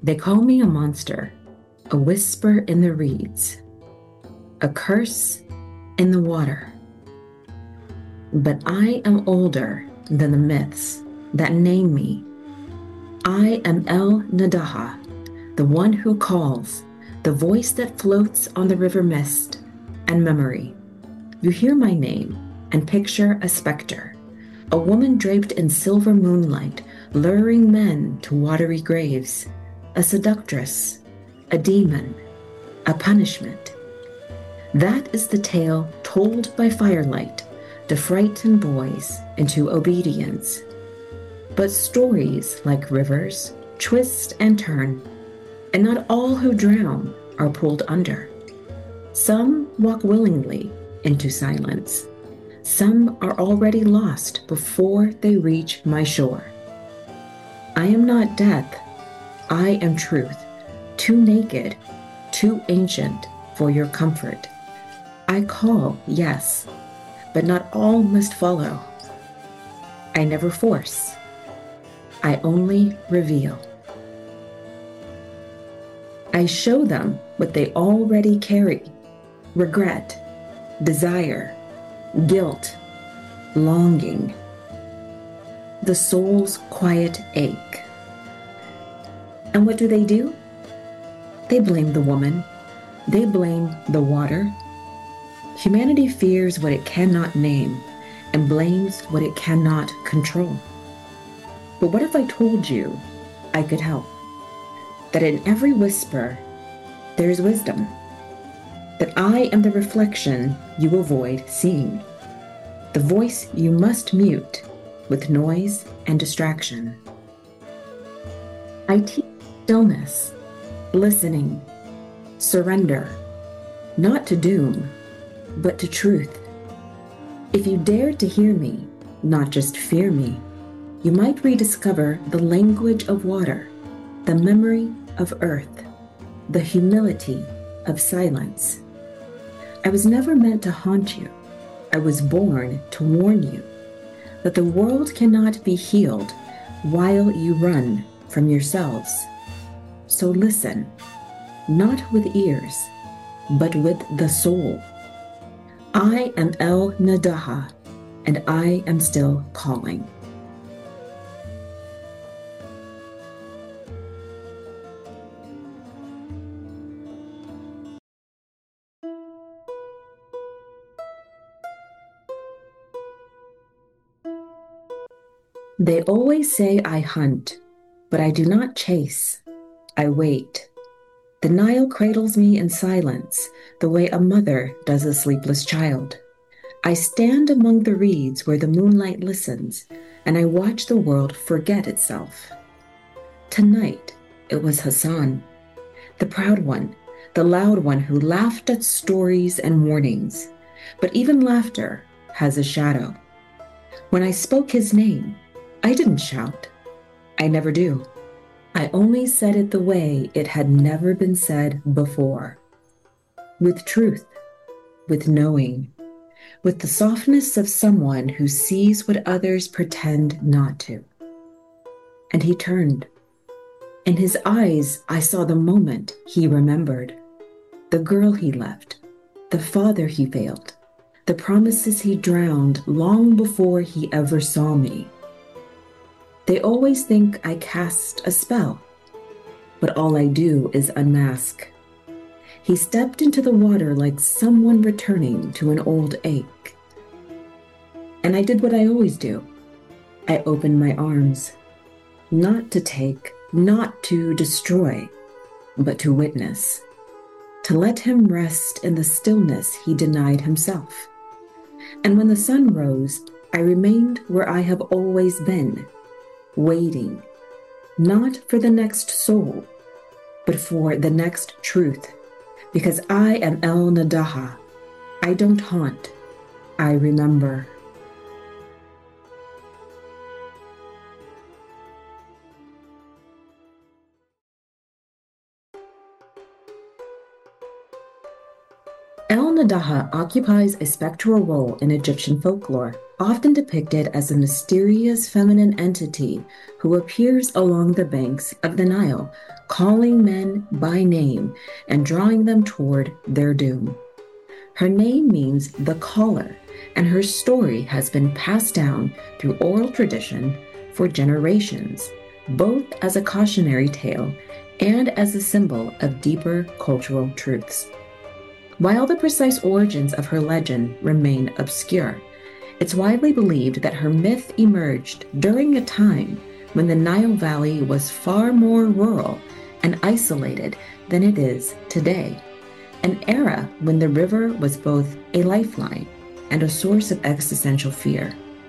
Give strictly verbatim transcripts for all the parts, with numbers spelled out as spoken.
They call me a monster, a whisper in the reeds, a curse in the water. But I am older than the myths that name me. I am El Nadaha, the one who calls, the voice that floats on the river mist and memory. You hear my name and picture a specter, a woman draped in silver moonlight, luring men to watery graves, a seductress, a demon, a punishment. That is the tale told by firelight to frighten boys into obedience. But stories, like rivers, twist and turn, and not all who drown are pulled under. Some walk willingly into silence. Some are already lost before they reach my shore. I am not death. I am truth, too naked, too ancient for your comfort. I call, yes, but not all must follow. I never force. I only reveal. I show them what they already carry: regret, desire, guilt, longing, the soul's quiet ache. And what do they do? They blame the woman. They blame the water. Humanity fears what it cannot name and blames what it cannot control. But what if I told you I could help? That in every whisper, there is wisdom. That I am the reflection you avoid seeing. The voice you must mute with noise and distraction. I teach stillness, listening, surrender, not to doom, but to truth. If you dare to hear me, not just fear me, you might rediscover the language of water, the memory of earth, the humility of silence. I was never meant to haunt you. I was born to warn you that the world cannot be healed while you run from yourselves. So listen, not with ears, but with the soul. I am El Nadaha, and I am still calling. They always say I hunt, but I do not chase. I wait. The Nile cradles me in silence, the way a mother does a sleepless child. I stand among the reeds where the moonlight listens, and I watch the world forget itself. Tonight, it was Hassan, the proud one, the loud one who laughed at stories and warnings. But even laughter has a shadow. When I spoke his name, I didn't shout. I never do. I only said it the way it had never been said before. With truth, with knowing, with the softness of someone who sees what others pretend not to. And he turned. In his eyes, I saw the moment he remembered. The girl he left, the father he failed, the promises he drowned long before he ever saw me. They always think I cast a spell, but all I do is unmask. He stepped into the water like someone returning to an old ache. And I did what I always do. I opened my arms, not to take, not to destroy, but to witness, to let him rest in the stillness he denied himself. And when the sun rose, I remained where I have always been, waiting, not for the next soul, but for the next truth, because I am El Nadaha. I don't haunt, I remember. El Nadaha occupies a spectral role in Egyptian folklore. often depicted as a mysterious feminine entity who appears along the banks of the Nile, calling men by name and drawing them toward their doom. Her name means the caller, and her story has been passed down through oral tradition for generations, both as a cautionary tale and as a symbol of deeper cultural truths. While the precise origins of her legend remain obscure, it's widely believed that her myth emerged during a time when the Nile Valley was far more rural and isolated than it is today, an era when the river was both a lifeline and a source of existential fear.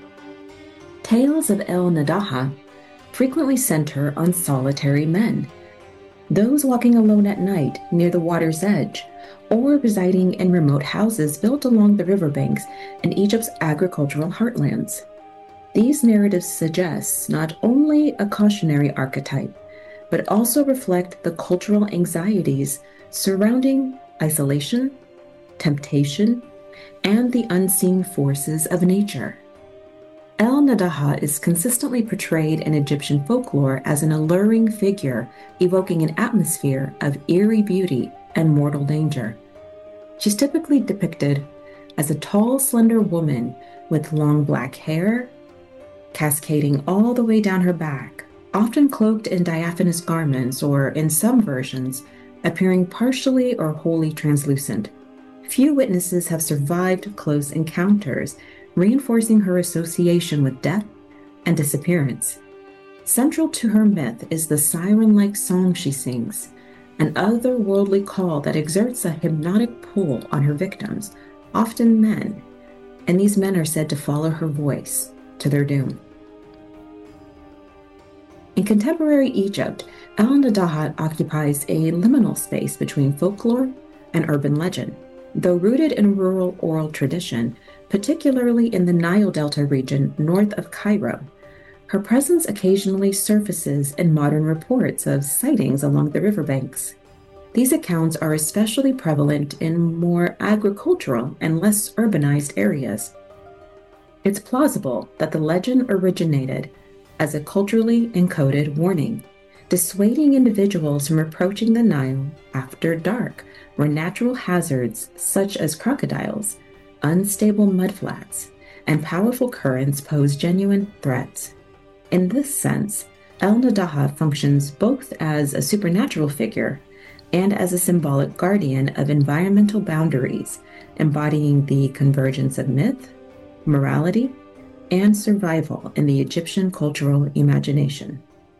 Tales of El Nadaha frequently center on solitary men, those walking alone at night near the water's edge, or residing in remote houses built along the riverbanks in Egypt's agricultural heartlands. These narratives suggest not only a cautionary archetype, but also reflect the cultural anxieties surrounding isolation, temptation, and the unseen forces of nature. El Nadaha is consistently portrayed in Egyptian folklore as an alluring figure, evoking an atmosphere of eerie beauty and mortal danger. She's typically depicted as a tall, slender woman with long black hair, cascading all the way down her back, often cloaked in diaphanous garments, or in some versions, appearing partially or wholly translucent. Few witnesses have survived close encounters, reinforcing her association with death and disappearance. Central to her myth is the siren-like song she sings, an otherworldly call that exerts a hypnotic pull on her victims, often men, and these men are said to follow her voice to their doom. In contemporary Egypt, El Nadaha occupies a liminal space between folklore and urban legend. Though rooted in rural oral tradition, particularly in the Nile Delta region north of Cairo, her presence occasionally surfaces in modern reports of sightings along the riverbanks. These accounts are especially prevalent in more agricultural and less urbanized areas. It's plausible that the legend originated as a culturally encoded warning, dissuading individuals from approaching the Nile after dark, where natural hazards such as crocodiles, unstable mudflats, and powerful currents pose genuine threats. In this sense, El Nadaha functions both as a supernatural figure and as a symbolic guardian of environmental boundaries, embodying the convergence of myth, morality, and survival in the Egyptian cultural imagination.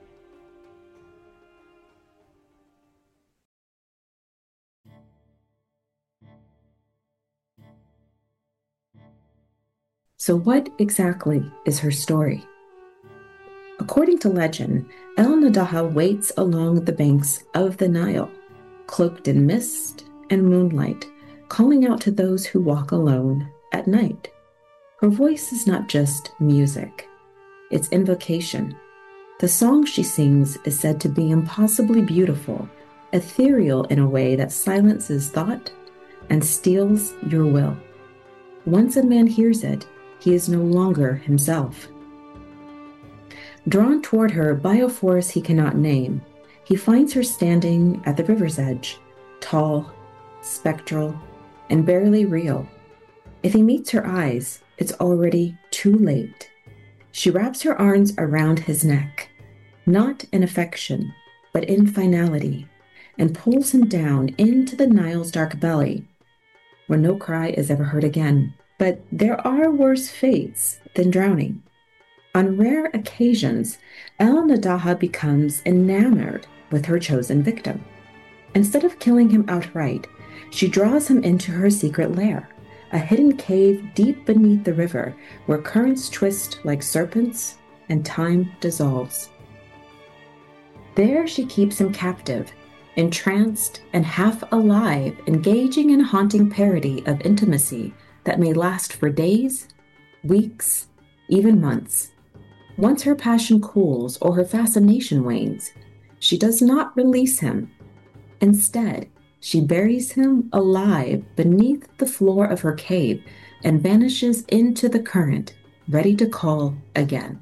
So what exactly is her story? According to legend, El Nadaha waits along the banks of the Nile, cloaked in mist and moonlight, calling out to those who walk alone at night. Her voice is not just music, it's invocation. The song she sings is said to be impossibly beautiful, ethereal in a way that silences thought and steals your will. Once a man hears it, he is no longer himself. Drawn toward her by a force he cannot name, he finds her standing at the river's edge, tall, spectral, and barely real. If he meets her eyes, it's already too late. She wraps her arms around his neck, not in affection, but in finality, and pulls him down into the Nile's dark belly, where no cry is ever heard again. But there are worse fates than drowning. On rare occasions, El Nadaha becomes enamored with her chosen victim. Instead of killing him outright, she draws him into her secret lair, a hidden cave deep beneath the river where currents twist like serpents and time dissolves. There she keeps him captive, entranced and half alive, engaging in a haunting parody of intimacy that may last for days, weeks, even months. Once her passion cools or her fascination wanes, she does not release him. Instead, she buries him alive beneath the floor of her cave and vanishes into the current, ready to call again.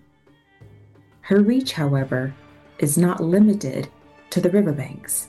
Her reach, however, is not limited to the riverbanks.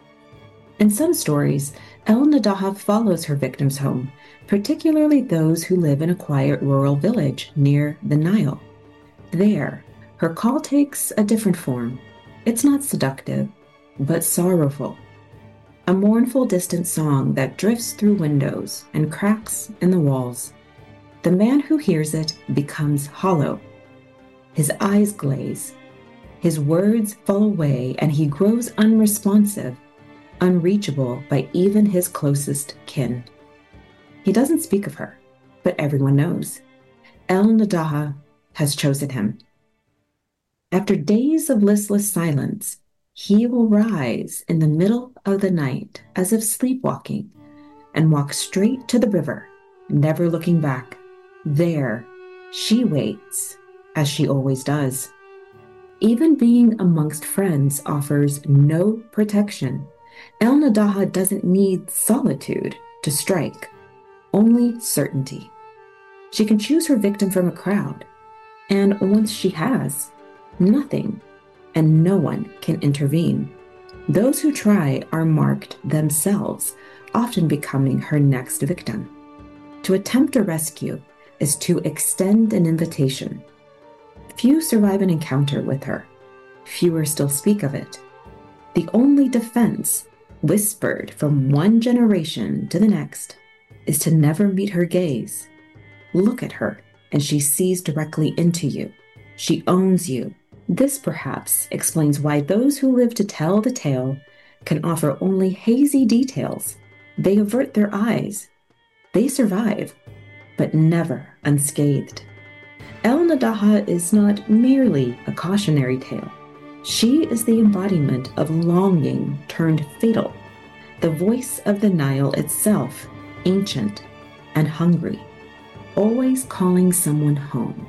In some stories, El Nadaha follows her victims home, particularly those who live in a quiet rural village near the Nile. There, her call takes a different form. It's not seductive, but sorrowful. A mournful, distant song that drifts through windows and cracks in the walls. The man who hears it becomes hollow. His eyes glaze. His words fall away, and he grows unresponsive, unreachable by even his closest kin. He doesn't speak of her, but everyone knows. El Nadaha has chosen him. After days of listless silence, he will rise in the middle of the night as if sleepwalking and walk straight to the river, never looking back. There, she waits, as she always does. Even being amongst friends offers no protection. El Nadaha doesn't need solitude to strike, only certainty. She can choose her victim from a crowd, and once she has, nothing and no one can intervene. Those who try are marked themselves, often becoming her next victim. To attempt a rescue is to extend an invitation. Few survive an encounter with her. Fewer still speak of it. The only defense, whispered from one generation to the next, is to never meet her gaze. Look at her, and she sees directly into you. She owns you. This perhaps explains why those who live to tell the tale can offer only hazy details. They avert their eyes. They survive, but never unscathed. El Nadaha is not merely a cautionary tale. She is the embodiment of longing turned fatal, the voice of the Nile itself, ancient and hungry, always calling someone home.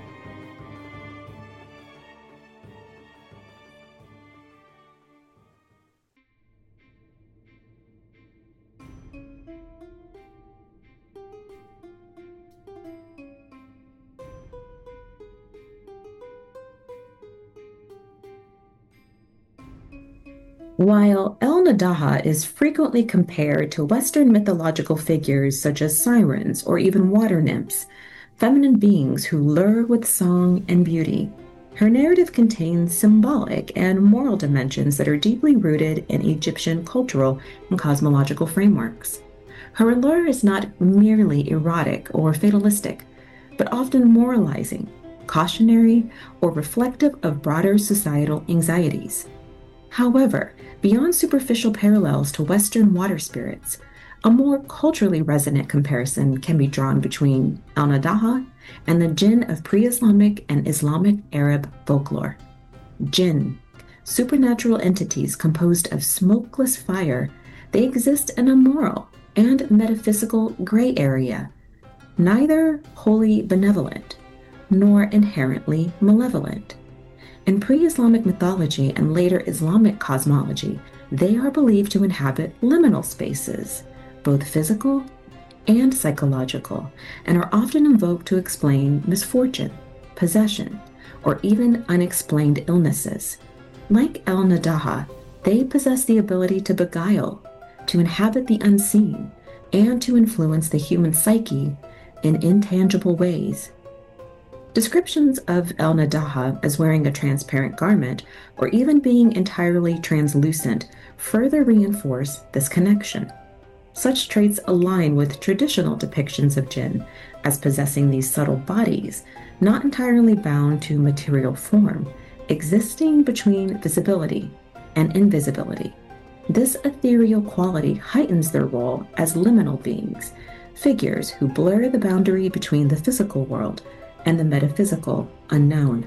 While El Nadaha is frequently compared to Western mythological figures such as sirens or even water nymphs, feminine beings who lure with song and beauty, her narrative contains symbolic and moral dimensions that are deeply rooted in Egyptian cultural and cosmological frameworks. Her allure is not merely erotic or fatalistic, but often moralizing, cautionary, or reflective of broader societal anxieties. However, beyond superficial parallels to Western water spirits, a more culturally resonant comparison can be drawn between El Nadaha and the jinn of pre-Islamic and Islamic Arab folklore. Jinn, supernatural entities composed of smokeless fire, they exist in a moral and metaphysical gray area, neither wholly benevolent nor inherently malevolent. In pre-Islamic mythology and later Islamic cosmology, they are believed to inhabit liminal spaces, both physical and psychological, and are often invoked to explain misfortune, possession, or even unexplained illnesses. Like El Nadaha, they possess the ability to beguile, to inhabit the unseen, and to influence the human psyche in intangible ways. Descriptions of El Nadaha as wearing a transparent garment or even being entirely translucent further reinforce this connection. Such traits align with traditional depictions of jinn as possessing these subtle bodies, not entirely bound to material form, existing between visibility and invisibility. This ethereal quality heightens their role as liminal beings, figures who blur the boundary between the physical world and the metaphysical unknown.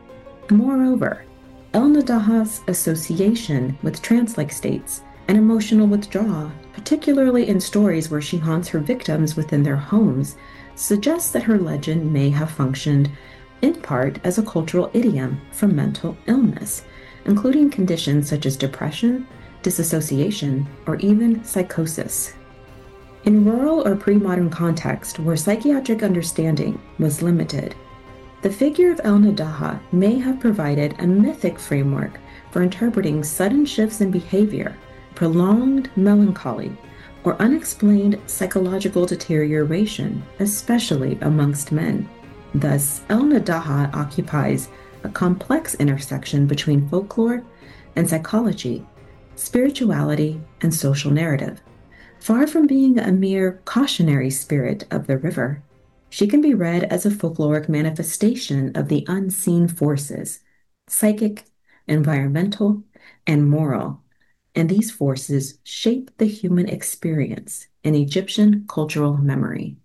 Moreover, El Nadaha's association with trance-like states and emotional withdrawal, particularly in stories where she haunts her victims within their homes, suggests that her legend may have functioned in part as a cultural idiom for mental illness, including conditions such as depression, disassociation, or even psychosis. In rural or pre-modern context where psychiatric understanding was limited, The figure of El Nadaha may have provided a mythic framework for interpreting sudden shifts in behavior, prolonged melancholy, or unexplained psychological deterioration, especially amongst men. Thus, El Nadaha occupies a complex intersection between folklore and psychology, spirituality, and social narrative. Far from being a mere cautionary spirit of the river, she can be read as a folkloric manifestation of the unseen forces, psychic, environmental, and moral, and these forces shape the human experience in Egyptian cultural memory.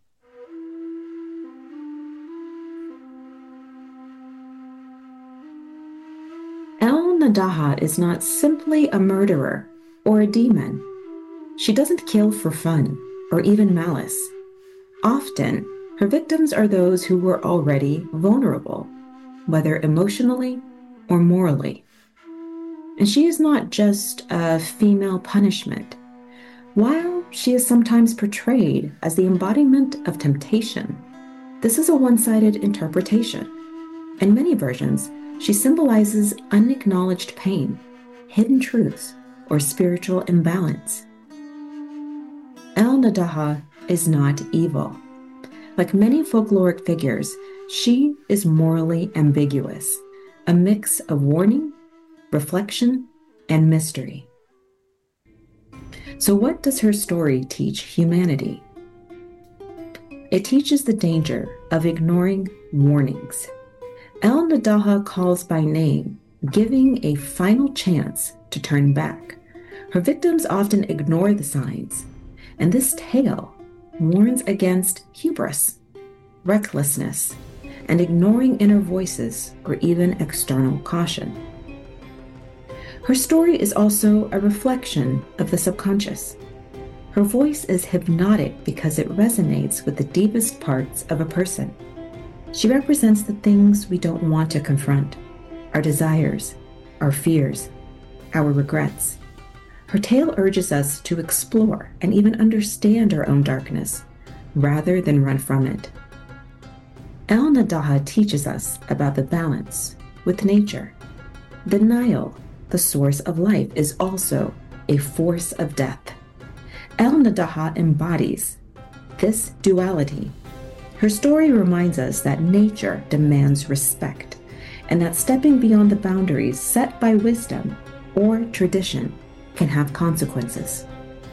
El Nadaha is not simply a murderer or a demon. She doesn't kill for fun or even malice. Often, her victims are those who were already vulnerable, whether emotionally or morally. And she is not just a female punishment. While she is sometimes portrayed as the embodiment of temptation, this is a one-sided interpretation. In many versions, she symbolizes unacknowledged pain, hidden truths, or spiritual imbalance. El Nadaha is not evil. Like many folkloric figures, she is morally ambiguous, a mix of warning, reflection, and mystery. So what does her story teach humanity? It teaches the danger of ignoring warnings. El Nadaha calls by name, giving a final chance to turn back. Her victims often ignore the signs, and this tale warns against hubris, recklessness, and ignoring inner voices or even external caution. Her story is also a reflection of the subconscious. Her voice is hypnotic because it resonates with the deepest parts of a person. She represents the things we don't want to confront, our desires, our fears, our regrets. Her tale urges us to explore and even understand our own darkness, rather than run from it. El Nadaha teaches us about the balance with nature. The Nile, the source of life, is also a force of death. El Nadaha embodies this duality. Her story reminds us that nature demands respect, and that stepping beyond the boundaries set by wisdom or tradition can have consequences.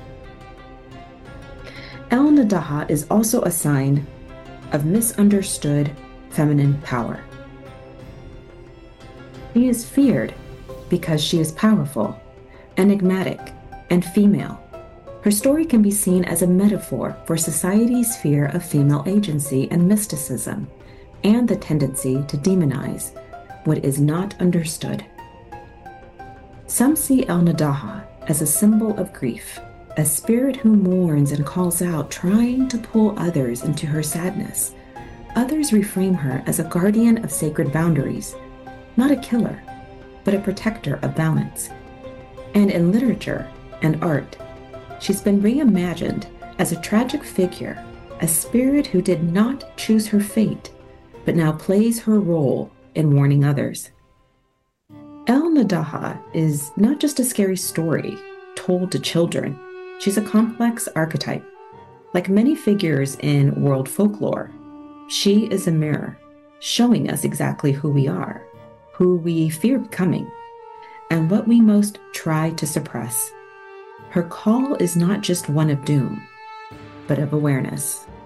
El Nadaha is also a sign of misunderstood feminine power. She is feared because she is powerful, enigmatic, and female. Her story can be seen as a metaphor for society's fear of female agency and mysticism, and the tendency to demonize what is not understood. Some see El Nadaha as a symbol of grief, a spirit who mourns and calls out, trying to pull others into her sadness. Others reframe her as a guardian of sacred boundaries, not a killer, but a protector of balance. And in literature and art, she's been reimagined as a tragic figure, a spirit who did not choose her fate, but now plays her role in warning others. El Nadaha is not just a scary story told to children. She's a complex archetype. Like many figures in world folklore, she is a mirror, showing us exactly who we are, who we fear becoming, and what we most try to suppress. Her call is not just one of doom, but of awareness.